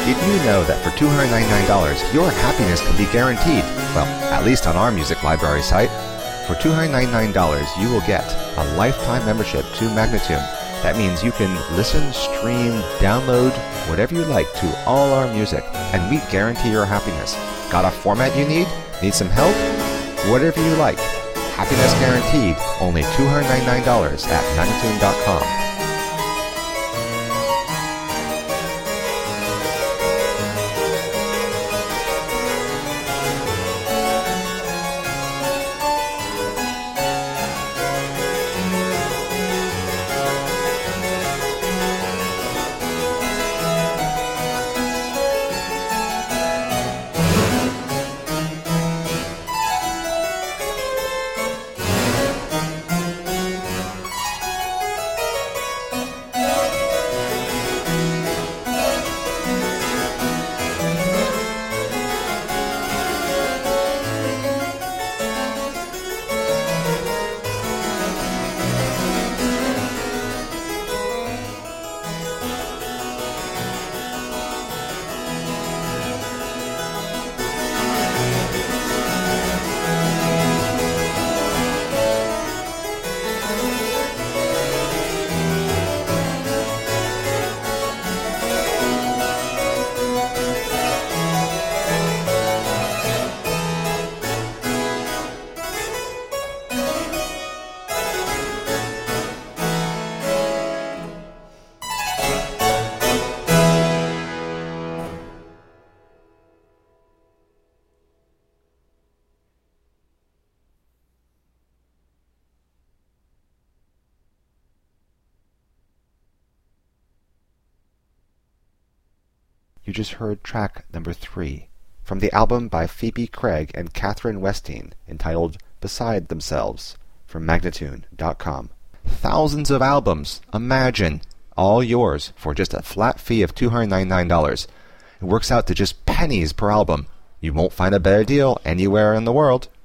Did you know that for $299, your happiness can be guaranteed? Well, at least on our music library site. For $299, you will get a lifetime membership to Magnatune. That means you can listen, stream, download, whatever you like to all our music, and we guarantee your happiness. Got a format you need? Need some help? Whatever you like. Happiness guaranteed. Only $299 at Magnatune.com. You just heard track number 3 from the album by Phoebe Craig and Catherine Westing entitled Beside Themselves from Magnatune.com. Thousands of albums, imagine, all yours for just a flat fee of $299. It works out to just pennies per album. You won't find a better deal anywhere in the world.